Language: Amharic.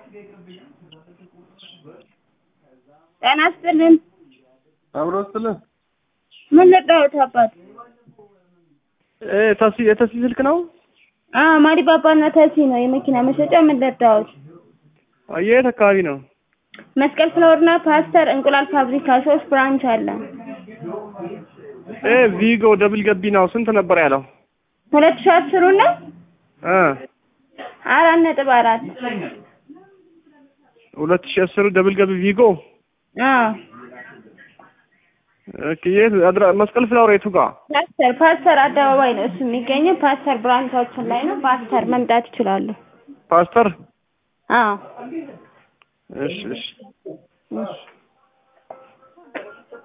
ጤና ይስጥልን። አብሮ ይስጥልን። ምን ልርዳዎት አባት? የተሲ ስልክ ነው? ማሪ ባባና ተሲ ነው የመኪና መሸጫ። ምን ልርዳዎት? የት አካባቢ ነው? መስቀል ፍላወርና ፓስተር እንቁላል ፋብሪካ 3 ብራንች አለ። ቪጎ ደብል ገቢናው ስንት ነበር ያለው? 2010 ነው 4.4 2010 ደብል ገቢ ቪጎ። የት መስቀል ፍላወር የቱ ጋር? ፓስተር አደባባይ ነው እሱ የሚገኘው። ፓስተር ብራንቻችን ላይ ነው። ፓስተር መምጣት ይችላሉ። ፓስተር እሺ።